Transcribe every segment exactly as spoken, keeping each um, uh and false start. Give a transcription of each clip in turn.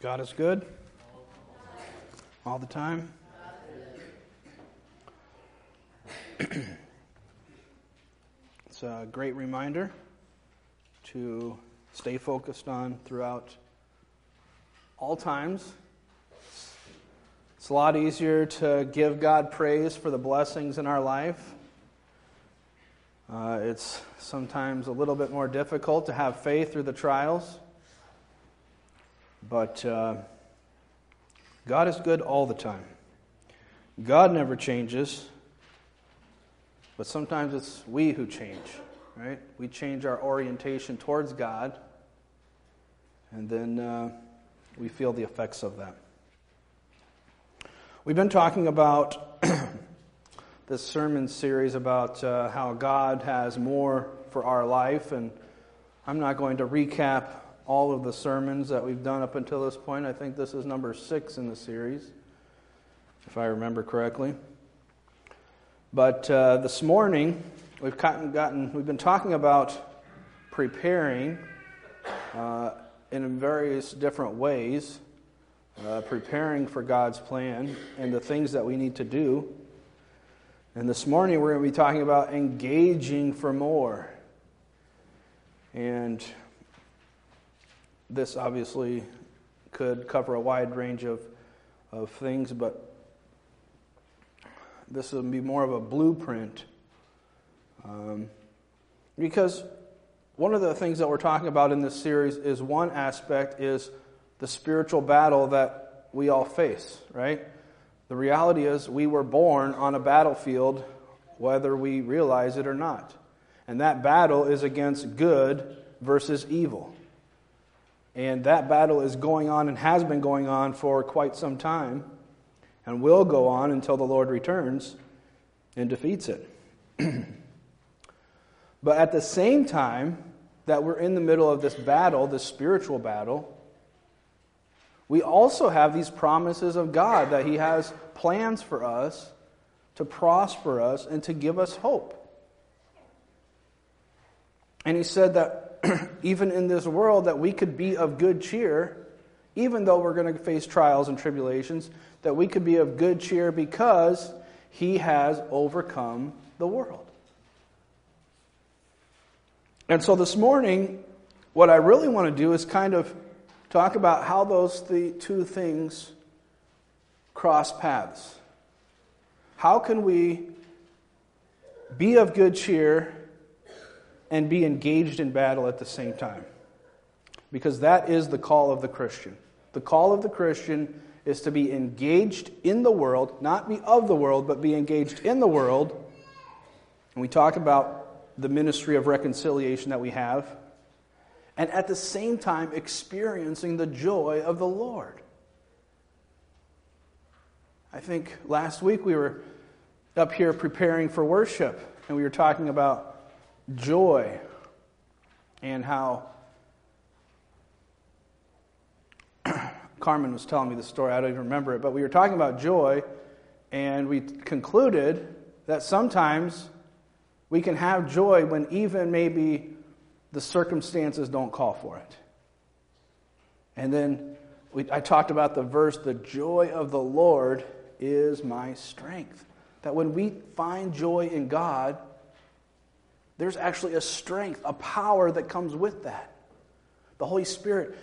God is good all the time. It's a great reminder to stay focused on throughout all times. It's a lot easier to give God praise for the blessings in our life. Uh, it's sometimes a little bit more difficult to have faith through the trials. But uh, God is good all the time. God never changes. But sometimes it's we who change, right? We change our orientation towards God, and then uh, we feel the effects of that. We've been talking about this sermon series about uh, how God has more for our life, and I'm not going to recap all of the sermons that we've done up until this point. I think this is number six in the series, if I remember correctly. But uh, this morning, we've gotten, gotten, we've been talking about preparing uh, in various different ways, uh, preparing for God's plan and the things that we need to do. And this morning, we're going to be talking about engaging for more. And this obviously could cover a wide range of, of things, but this will be more of a blueprint. Um, because one of the things that we're talking about in this series is one aspect is the spiritual battle that we all face, right? The reality is we were born on a battlefield whether we realize it or not. And that battle is against good versus evil. And that battle is going on and has been going on for quite some time and will go on until the Lord returns and defeats it. But at the same time that we're in the middle of this battle, this spiritual battle, we also have these promises of God that He has plans for us to prosper us and to give us hope. And He said that even in this world that we could be of good cheer, even though we're going to face trials and tribulations, that we could be of good cheer because He has overcome the world. And so this morning, what I really want to do is kind of talk about how those th- two things cross paths. How can we be of good cheer and be engaged in battle at the same time? Because that is the call of the Christian. The call of the Christian is to be engaged in the world, not be of the world, but be engaged in the world. And we talk about the ministry of reconciliation that we have, and at the same time experiencing the joy of the Lord. I think last week we were up here preparing for worship, and we were talking about joy and how Carmen was telling me the story. I don't even remember it, but we were talking about joy, and we concluded that sometimes we can have joy when even maybe the circumstances don't call for it. And then we, I talked about the verse, the joy of the Lord is my strength. That when we find joy in God, there's actually a strength, a power that comes with that. The Holy Spirit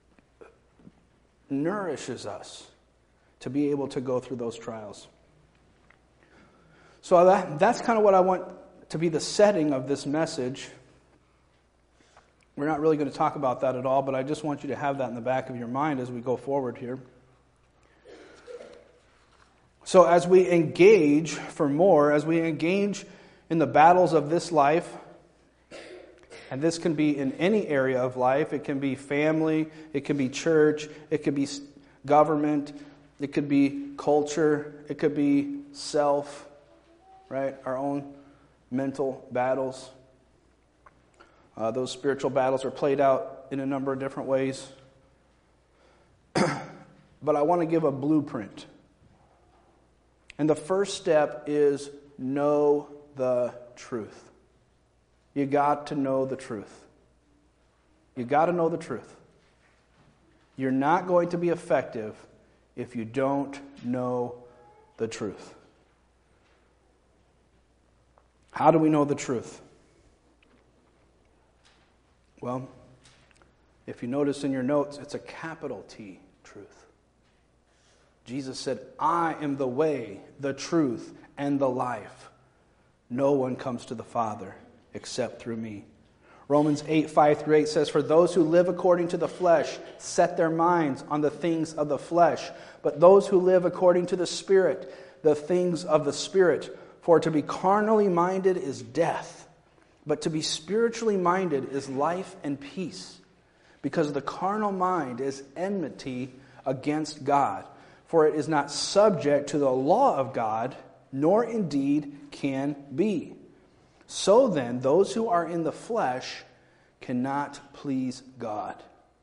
nourishes us to be able to go through those trials. So that, that's kind of what I want to be the setting of this message. We're not really going to talk about that at all, but I just want you to have that in the back of your mind as we go forward here. So as we engage for more, as we engage in the battles of this life, and this can be in any area of life. It can be family, it can be church, it could be government, it could be culture, it could be self, right? Our own mental battles. Uh, those spiritual battles are played out in a number of different ways. But I want to give a blueprint. And the first step is know the truth. You got to know the truth. You got to know the truth. You're not going to be effective if you don't know the truth. How do we know the truth? Well, if you notice in your notes, it's a capital T, truth. Jesus said, I am the way, the truth, and the life. No one comes to the Father except through me. Romans eight, five through eight says, for those who live according to the flesh set their minds on the things of the flesh, but those who live according to the Spirit, the things of the Spirit. For to be carnally minded is death, but to be spiritually minded is life and peace. Because the carnal mind is enmity against God, for it is not subject to the law of God, nor indeed can be. So then, those who are in the flesh cannot please God.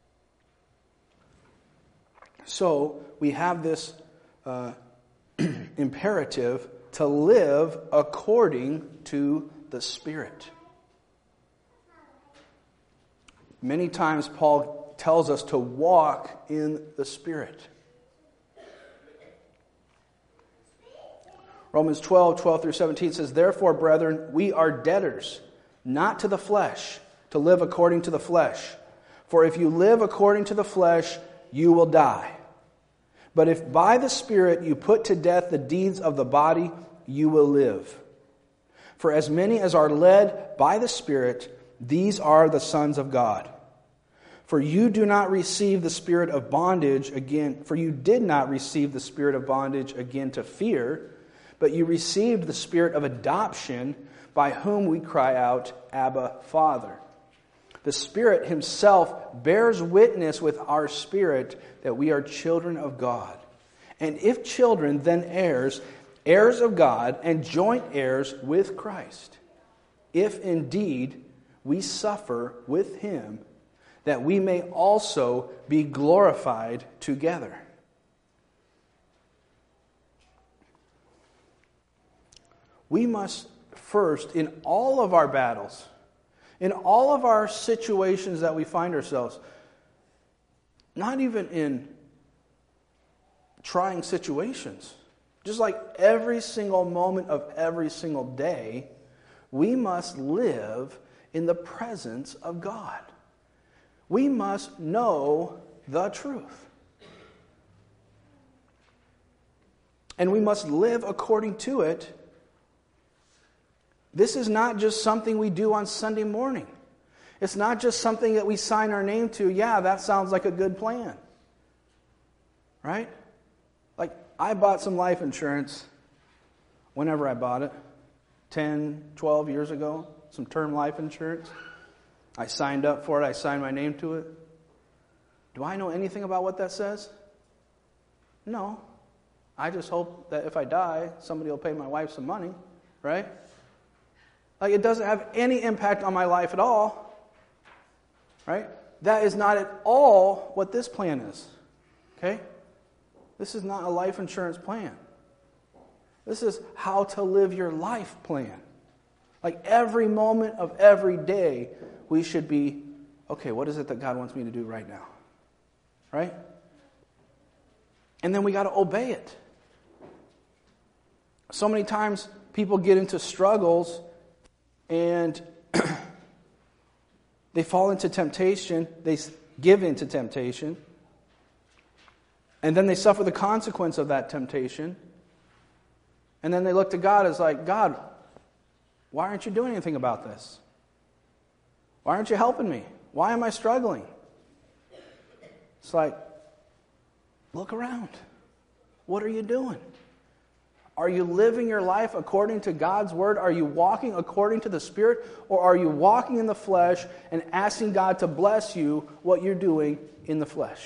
So, we have this uh, imperative to live according to the Spirit. Many times Paul tells us to walk in the Spirit. Romans twelve, twelve through seventeen says, therefore, brethren, we are debtors, not to the flesh, to live according to the flesh. For if you live according to the flesh, you will die. But if by the Spirit you put to death the deeds of the body, you will live. For as many as are led by the Spirit, these are the sons of God. For you do not receive the spirit of bondage again, for you did not receive the spirit of bondage again to fear, but you received the spirit of adoption, by whom we cry out, Abba, Father. The Spirit Himself bears witness with our spirit that we are children of God. And if children, then heirs, heirs of God, and joint heirs with Christ. If indeed we suffer with Him, that we may also be glorified together. We must first, in all of our battles, in all of our situations that we find ourselves, not even in trying situations, just like every single moment of every single day, we must live in the presence of God. We must know the truth. And we must live according to it. This is not just something we do on Sunday morning. It's not just something that we sign our name to. Yeah, that sounds like a good plan. Right? Like, I bought some life insurance whenever I bought it, ten, twelve years ago, some term life insurance. I signed up for it. I signed my name to it. Do I know anything about what that says? No. I just hope that if I die, somebody will pay my wife some money, right? Like, it doesn't have any impact on my life at all, right? That is not at all what this plan is, okay? This is not a life insurance plan. This is how to live your life plan. Like, every moment of every day, we should be, okay, what is it that God wants me to do right now? Right? And then we got to obey it. So many times people get into struggles and they fall into temptation, they give into temptation, and then they suffer the consequence of that temptation. And then they look to God as like, God, why aren't you doing anything about this? Why aren't you helping me? Why am I struggling? It's like, look around. What are you doing? Are you living your life according to God's word? Are you walking according to the Spirit? Or are you walking in the flesh and asking God to bless you what you're doing in the flesh?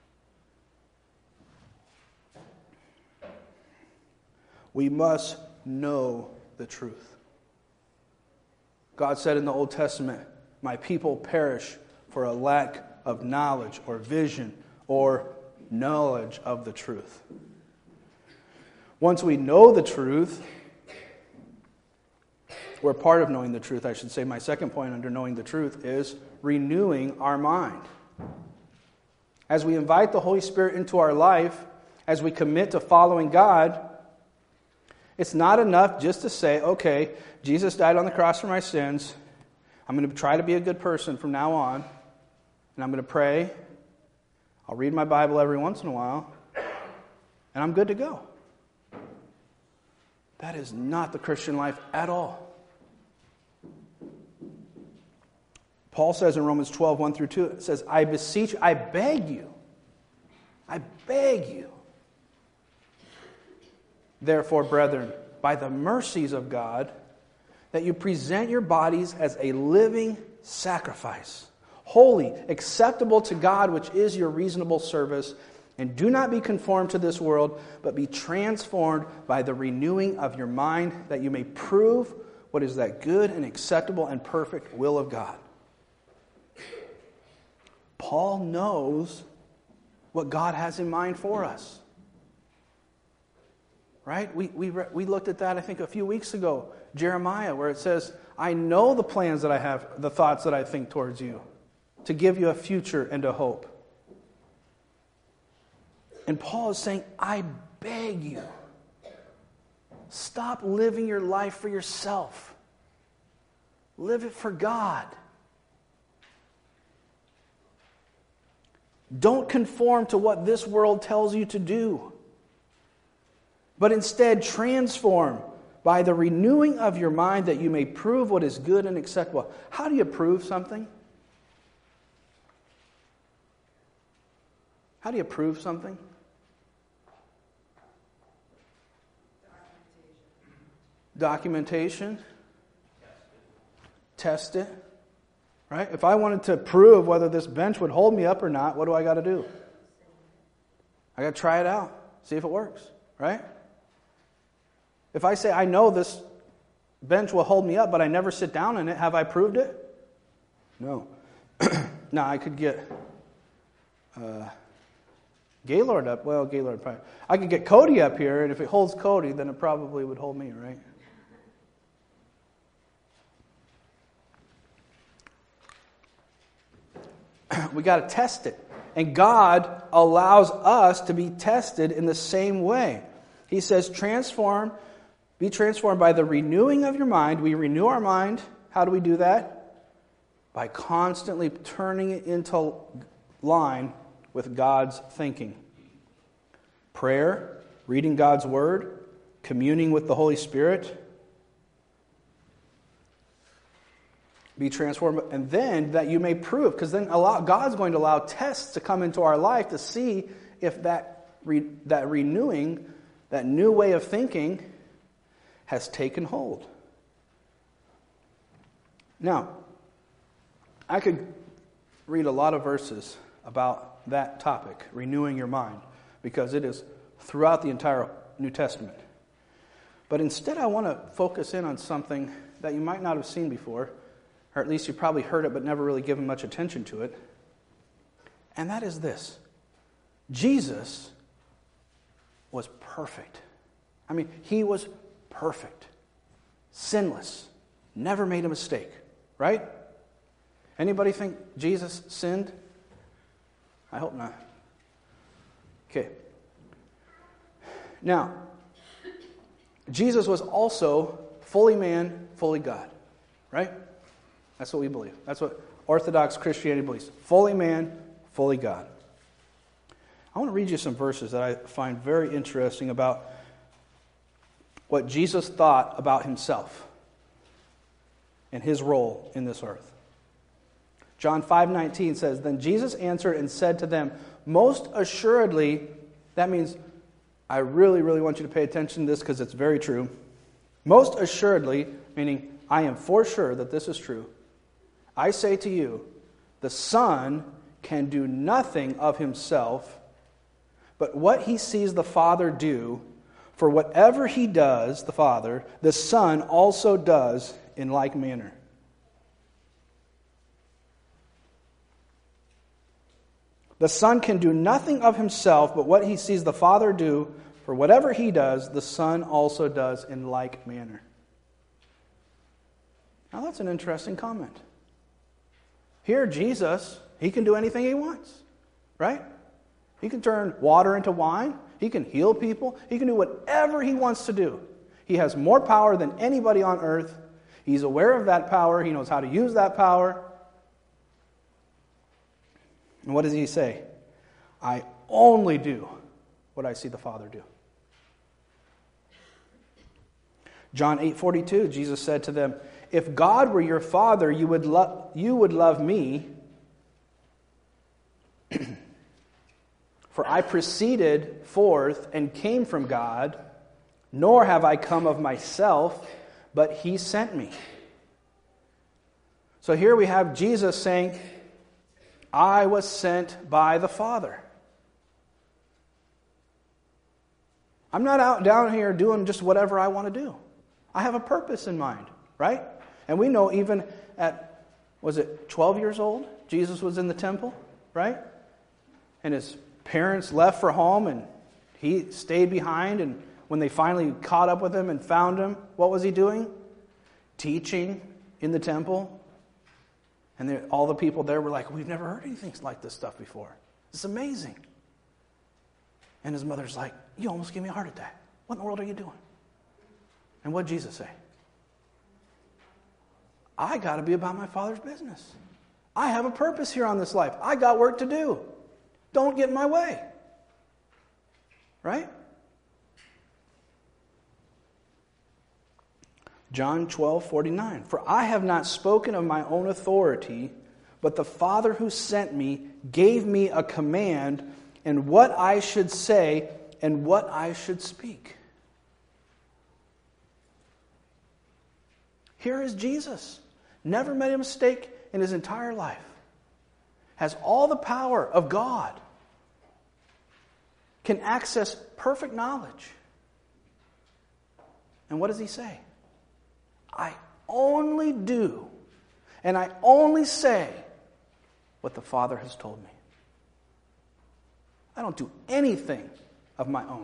We must know the truth. God said in the Old Testament, my people perish for a lack of knowledge or vision or knowledge of the truth. Once we know the truth, we're part of knowing the truth, I should say. My second point under knowing the truth is renewing our mind. as we invite the Holy Spirit into our life, as we commit to following God, it's not enough just to say, okay, Jesus died on the cross for my sins. I'm going to try to be a good person from now on. And I'm going to pray. I'll read my Bible every once in a while. And I'm good to go. That is not the Christian life at all. Paul says in Romans twelve, one through two, it says, I beseech, I beg you, I beg you, therefore, brethren, by the mercies of God, that you present your bodies as a living sacrifice, holy, acceptable to God, which is your reasonable service. And do not be conformed to this world, but be transformed by the renewing of your mind, that you may prove what is that good and acceptable and perfect will of God. Paul knows what God has in mind for us. Right? We, we, we looked at that, I think, a few weeks ago. Jeremiah, where it says, I know the plans that I have, the thoughts that I think towards you, to give you a future and a hope. And Paul is saying, I beg you, stop living your life for yourself. Live it for God. Don't conform to what this world tells you to do, but instead transform by the renewing of your mind, that you may prove what is good and acceptable. How do you prove something? How do you prove something? Documentation. Test it. Right? If I wanted to prove whether this bench would hold me up or not, what do I got to do? I got to try it out. See if it works. Right? If I say, I know this bench will hold me up, but I never sit down in it, have I proved it? No. Now, I could get uh, Gaylord up. Well, Gaylord probably. I could get Cody up here, and if it holds Cody, then it probably would hold me, right? We got to test it. And God allows us to be tested in the same way. He says, transform, be transformed by the renewing of your mind. We renew our mind. How do we do that? By constantly turning it into line with God's thinking. Prayer, reading God's Word, communing with the Holy Spirit. Be transformed, and then that you may prove, because then allow, God's going to allow tests to come into our life to see if that re, that renewing, that new way of thinking has taken hold. Now, I could read a lot of verses about that topic, renewing your mind, because it is throughout the entire New Testament. But instead I want to focus in on something that you might not have seen before, or at least you probably heard it but never really given much attention to it. And that is this. Jesus was perfect. I mean, he was perfect. Sinless. Never made a mistake. Right? Anybody think Jesus sinned? I hope not. Okay. Now, Jesus was also fully man, fully God. Right? That's what we believe. That's what Orthodox Christianity believes. Fully man, fully God. I want to read you some verses that I find very interesting about what Jesus thought about himself and his role in this earth. John five nineteen says, Then Jesus answered and said to them, Most assuredly, that means I really, really want you to pay attention to this because it's very true. Most assuredly, meaning I am for sure that this is true. I say to you, the Son can do nothing of himself, but what he sees the Father do, for whatever he does, the Father, the Son also does in like manner. The Son can do nothing of himself, but what he sees the Father do, for whatever he does, the Son also does in like manner. Now that's an interesting comment. Here, Jesus, he can do anything he wants, right? He can turn water into wine. He can heal people. He can do whatever he wants to do. He has more power than anybody on earth. He's aware of that power. He knows how to use that power. And what does he say? I only do what I see the Father do. John eight forty-two, Jesus said to them, if God were your Father, you would, lo- you would love me, for I proceeded forth and came from God, nor have I come of myself, but he sent me. So here we have Jesus saying, I was sent by the Father. I'm not out down here doing just whatever I want to do. I have a purpose in mind, right? And we know even at, was it twelve years old, Jesus was in the temple, right? And his parents left for home and he stayed behind, and when they finally caught up with him and found him, what was he doing? Teaching in the temple. And there, all the people there were like, we've never heard anything like this stuff before. It's amazing. And his mother's like, you almost gave me a heart attack. What in the world are you doing? And what did Jesus say? I got to be about my Father's business. I have a purpose here on this life. I got work to do. Don't get in my way. Right? John twelve forty-nine. For I have not spoken of my own authority, but the Father who sent me gave me a command and what I should say and what I should speak. Here is Jesus. Never made a mistake in his entire life. Has all the power of God. Can access perfect knowledge. And what does he say? I only do and I only say what the Father has told me. I don't do anything of my own.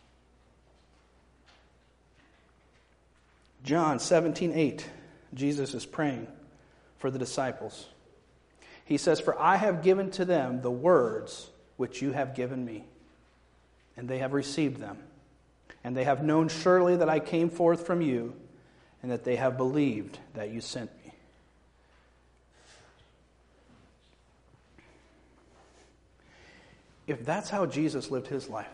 John seventeen eight, Jesus is praying for the disciples. He says, for I have given to them the words which you have given me, and they have received them. And they have known surely that I came forth from you, and that they have believed that you sent me. If that's how Jesus lived his life,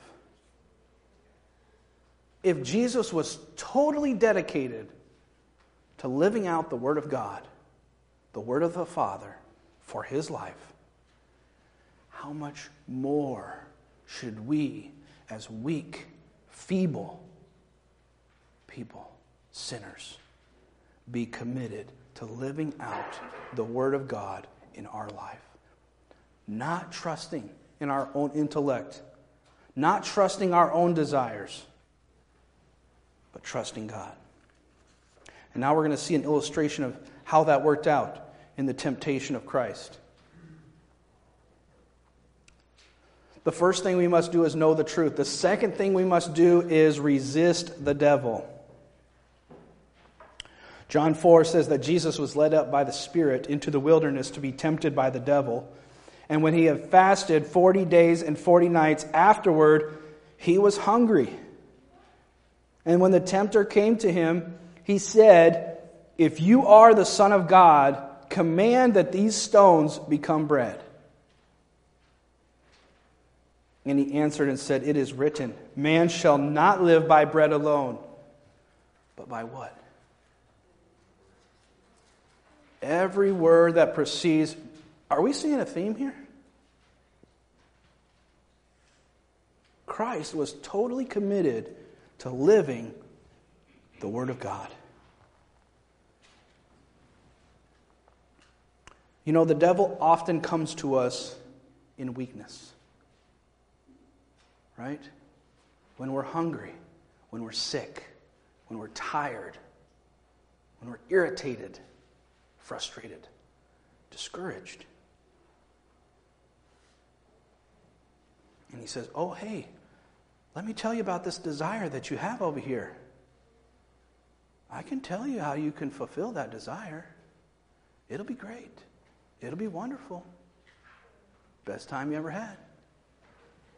if Jesus was totally dedicated to living out the Word of God, the Word of the Father, for his life, how much more should we, as weak, feeble people, sinners, be committed to living out the Word of God in our life? Not trusting in our own intellect, not trusting our own desires, but trusting God. And now we're going to see an illustration of how that worked out in the temptation of Christ. The first thing we must do is know the truth. The second thing we must do is resist the devil. John four says that Jesus was led up by the Spirit into the wilderness to be tempted by the devil. And when he had fasted forty days and forty nights afterward, he was hungry. And when the tempter came to him, he said, if you are the Son of God, command that these stones become bread. And he answered and said, it is written, man shall not live by bread alone, but by what? Every word that proceeds. Are we seeing a theme here? Christ was totally committed to living the Word of God. You know, the devil often comes to us in weakness. Right? When we're hungry, when we're sick, when we're tired, when we're irritated, frustrated, discouraged. And he says, oh, hey, let me tell you about this desire that you have over here. I can tell you how you can fulfill that desire. It'll be great. It'll be wonderful. Best time you ever had.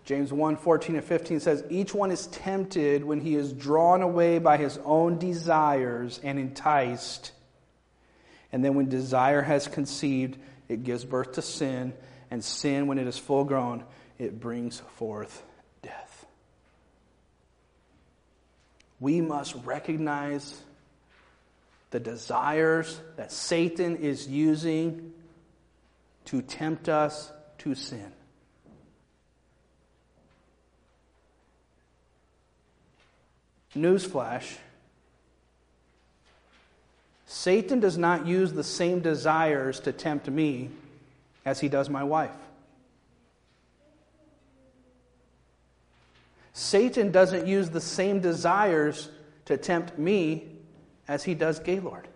James one, fourteen and fifteen says, each one is tempted when he is drawn away by his own desires and enticed. And then when desire has conceived, it gives birth to sin. And sin, when it is full grown, it brings forth death. We must recognize the desires that Satan is using to tempt us to sin. Newsflash. Satan does not use the same desires to tempt me as he does my wife. Satan doesn't use the same desires to tempt me as he does Gaylord.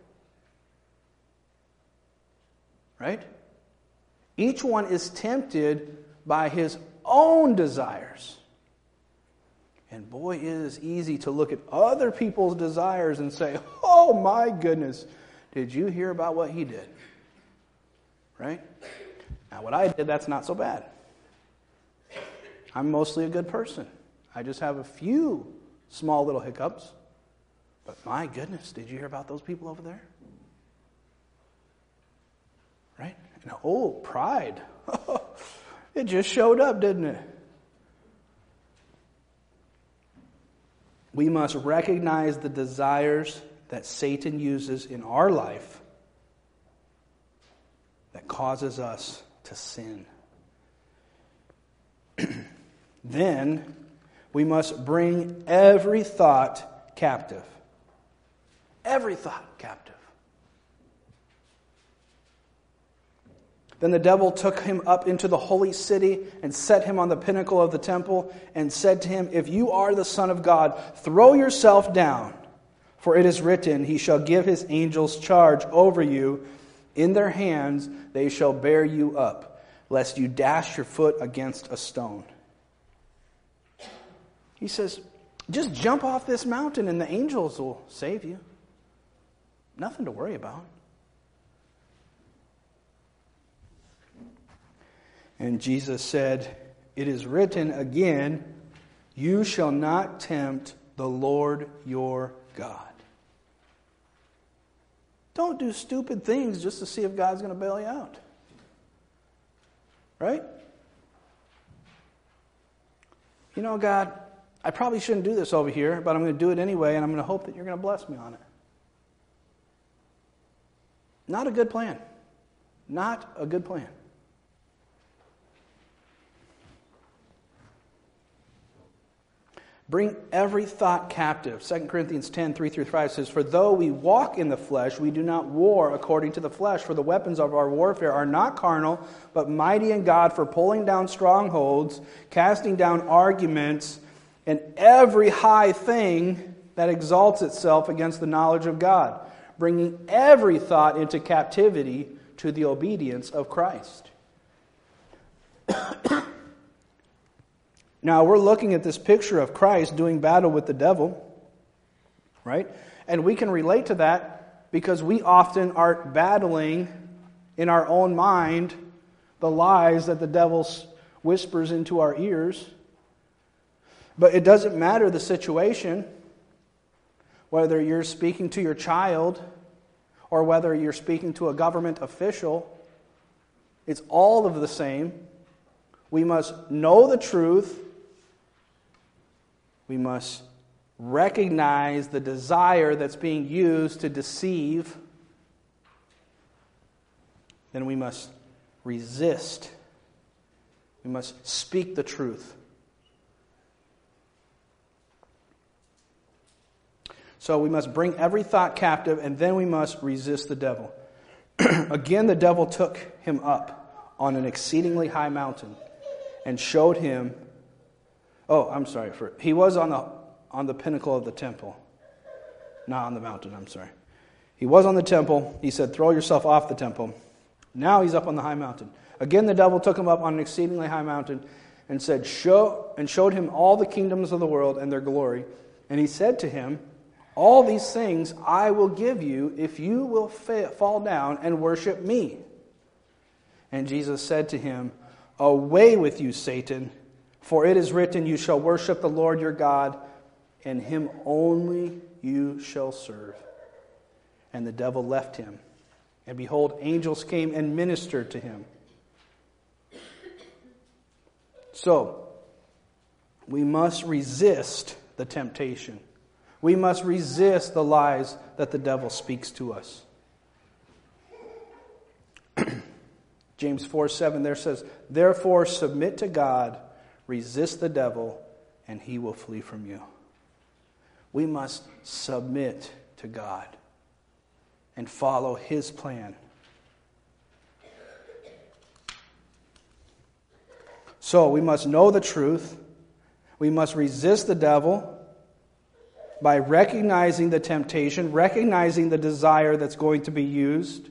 Right? Each one is tempted by his own desires. And boy, it is easy to look at other people's desires and say, oh my goodness, did you hear about what he did? Right? Now what I did, that's not so bad. I'm mostly a good person. I just have a few small little hiccups. But my goodness, did you hear about those people over there? Right? And oh, pride. It just showed up, didn't it? We must recognize the desires that Satan uses in our life that causes us to sin. Then we must bring every thought captive. Every thought captive. Then the devil took him up into the holy city and set him on the pinnacle of the temple and said to him, if you are the Son of God, throw yourself down, for it is written, he shall give his angels charge over you. In their hands they shall bear you up, lest you dash your foot against a stone. He says, just jump off this mountain and the angels will save you. Nothing to worry about. And Jesus said, it is written again, you shall not tempt the Lord your God. Don't do stupid things just to see if God's going to bail you out. Right? You know, God, I probably shouldn't do this over here, but I'm going to do it anyway, and I'm going to hope that you're going to bless me on it. Not a good plan. Not a good plan. Bring every thought captive. Second Corinthians ten, three through five says, for though we walk in the flesh, we do not war according to the flesh. For the weapons of our warfare are not carnal, but mighty in God for pulling down strongholds, casting down arguments, and every high thing that exalts itself against the knowledge of God, bringing every thought into captivity to the obedience of Christ. Now, we're looking at this picture of Christ doing battle with the devil, right? And we can relate to that because we often are battling in our own mind the lies that the devil whispers into our ears. But it doesn't matter the situation, whether you're speaking to your child or whether you're speaking to a government official, it's all of the same. We must know the truth. We must recognize the desire that's being used to deceive. Then we must resist. We must speak the truth. So we must bring every thought captive, and then we must resist the devil. Again, the devil took him up on an exceedingly high mountain and showed him. Oh, I'm sorry. For he was on the on the pinnacle of the temple, not on the mountain. I'm sorry. He was on the temple. He said, "Throw yourself off the temple." Now he's up on the high mountain. Again, the devil took him up on an exceedingly high mountain and said, "Show," and showed him all the kingdoms of the world and their glory. And he said to him, "All these things I will give you if you will fa- fall down and worship me." And Jesus said to him, "Away with you, Satan, For it is written, you shall worship the Lord your God, and him only you shall serve. And the devil left him. And behold, angels came and ministered to him. So, we must resist the temptation. We must resist the lies that the devil speaks to us. James four seven there says, therefore submit to God, resist the devil, and he will flee from you. We must submit to God and follow his plan. So we must know the truth. We must resist the devil by recognizing the temptation, recognizing the desire that's going to be used.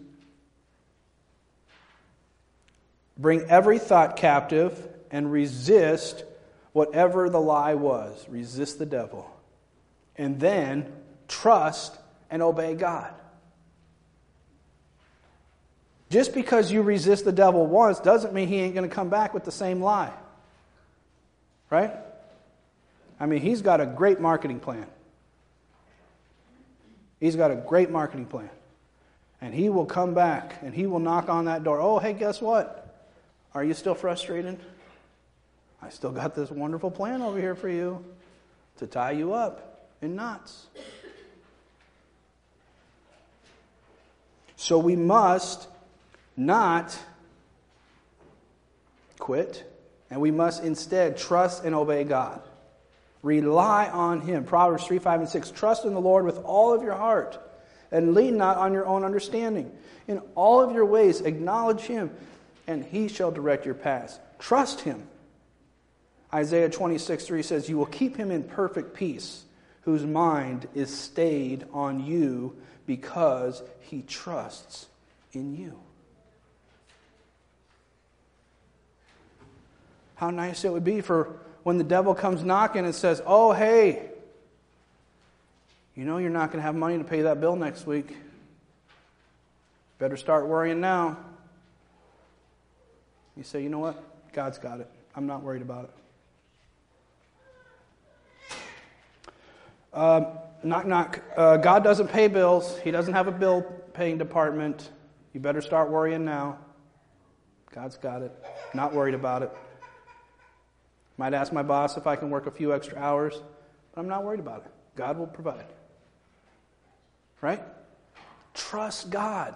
Bring every thought captive and resist whatever the lie was. Resist the devil. And then trust and obey God. Just because you resist the devil once doesn't mean he ain't going to come back with the same lie. Right? I mean, he's got a great marketing plan. He's got a great marketing plan. And he will come back and he will knock on that door. Oh, hey, guess what? Are you still frustrated? I still got this wonderful plan over here for you to tie you up in knots. So we must not quit, and we must instead trust and obey God. Rely on him. Proverbs three, five, and six. Trust in the Lord with all of your heart, and lean not on your own understanding. In all of your ways acknowledge him, and he shall direct your paths. Trust him. Isaiah twenty-six, three says, you will keep him in perfect peace, whose mind is stayed on you because he trusts in you. How nice it would be for when the devil comes knocking and says, oh, hey, you know you're not going to have money to pay that bill next week. Better start worrying now. You say, you know what? God's got it. I'm not worried about it. Uh, knock, knock. Uh, God doesn't pay bills. He doesn't have a bill-paying department. You better start worrying now. God's got it. Not worried about it. Might ask my boss if I can work a few extra hours, but I'm not worried about it. God will provide. Right? Trust God.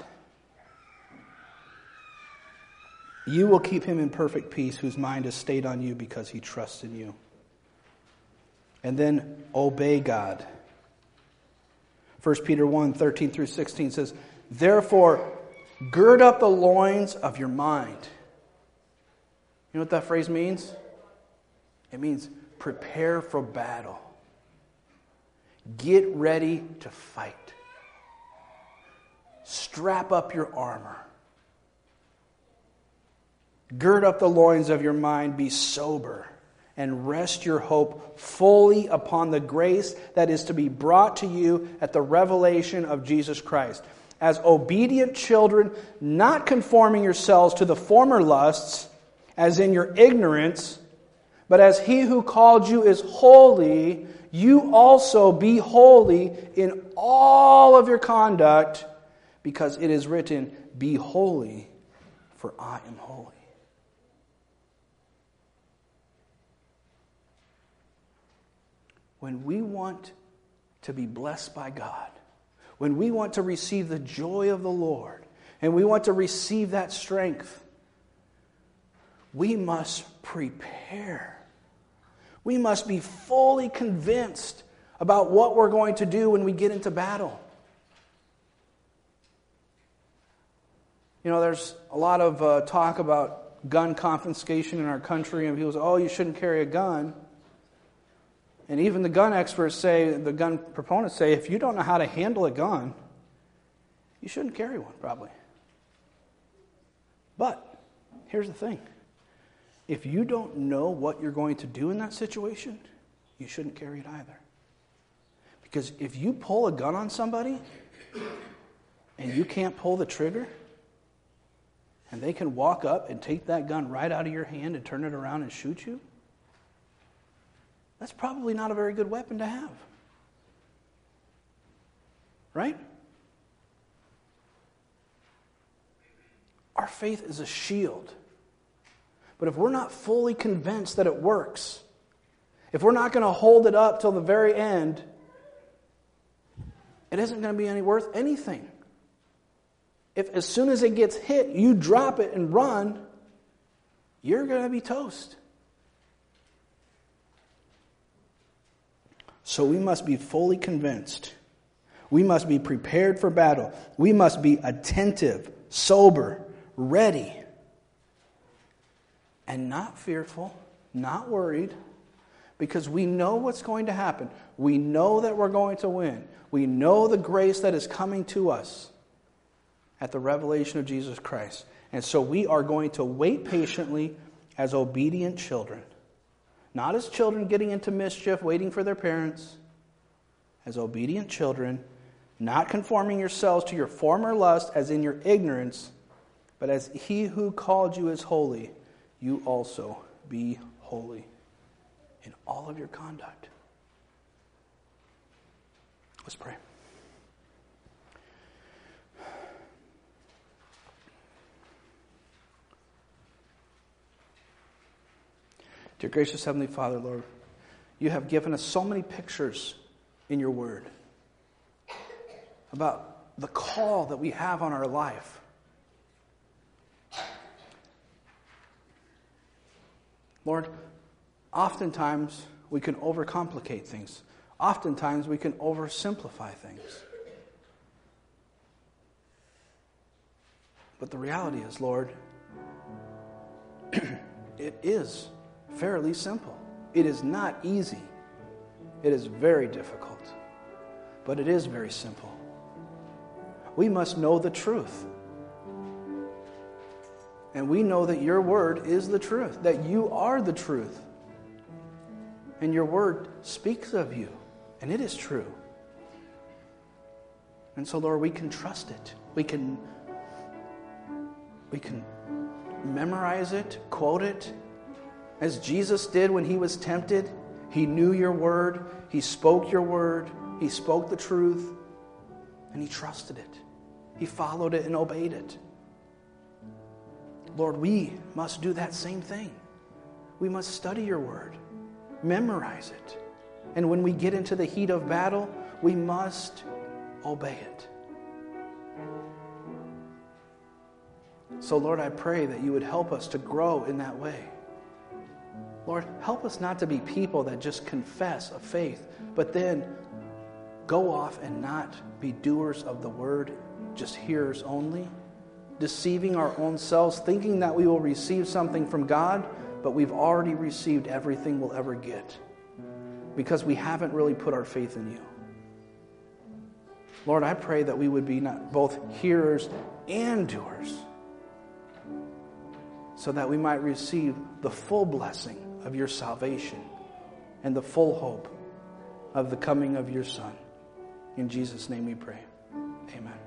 You will keep him in perfect peace, whose mind is stayed on you because he trusts in you. And then obey God. First Peter one, thirteen through sixteen says, therefore, gird up the loins of your mind. You know what that phrase means? It means prepare for battle. Get ready to fight. Strap up your armor. Gird up the loins of your mind, be sober, and rest your hope fully upon the grace that is to be brought to you at the revelation of Jesus Christ. As obedient children, not conforming yourselves to the former lusts, as in your ignorance, but as he who called you is holy, you also be holy in all of your conduct, because it is written, be holy, for I am holy. When we want to be blessed by God, when we want to receive the joy of the Lord, and we want to receive that strength, we must prepare. We must be fully convinced about what we're going to do when we get into battle. You know, there's a lot of uh, talk about gun confiscation in our country, and people say, oh, you shouldn't carry a gun. And even the gun experts say, the gun proponents say, if you don't know how to handle a gun, you shouldn't carry one, probably. But here's the thing. If you don't know what you're going to do in that situation, you shouldn't carry it either. Because if you pull a gun on somebody and you can't pull the trigger, and they can walk up and take that gun right out of your hand and turn it around and shoot you, that's probably not a very good weapon to have. Right? Our faith is a shield. But if we're not fully convinced that it works, if we're not going to hold it up till the very end, it isn't going to be any worth anything. If as soon as it gets hit, you drop it and run, you're going to be toast. So we must be fully convinced. We must be prepared for battle. We must be attentive, sober, ready, and not fearful, not worried, because we know what's going to happen. We know that we're going to win. We know the grace that is coming to us at the revelation of Jesus Christ. And so we are going to wait patiently as obedient children. Not as children getting into mischief, waiting for their parents. As obedient children, not conforming yourselves to your former lust as in your ignorance, but as he who called you is holy, you also be holy in all of your conduct. Let's pray. Dear gracious Heavenly Father, Lord, you have given us so many pictures in your word about the call that we have on our life. Lord, oftentimes we can overcomplicate things. Oftentimes we can oversimplify things. But the reality is, Lord, it is fairly simple. It is not easy. It is very difficult. But it is very simple. We must know the truth. And we know that your word is the truth, that you are the truth. And your word speaks of you, and it is true. And so, Lord, we can trust it. We can, we can memorize it, quote it, as Jesus did when he was tempted. He knew your word, he spoke your word, he spoke the truth, and he trusted it. He followed it and obeyed it. Lord, we must do that same thing. We must study your word, memorize it. And when we get into the heat of battle, we must obey it. So, Lord, I pray that you would help us to grow in that way. Lord, help us not to be people that just confess a faith, but then go off and not be doers of the word, just hearers only, deceiving our own selves, thinking that we will receive something from God, but we've already received everything we'll ever get because we haven't really put our faith in you. Lord, I pray that we would be not both hearers and doers so that we might receive the full blessing of your salvation and the full hope of the coming of your Son. In Jesus' name we pray. Amen.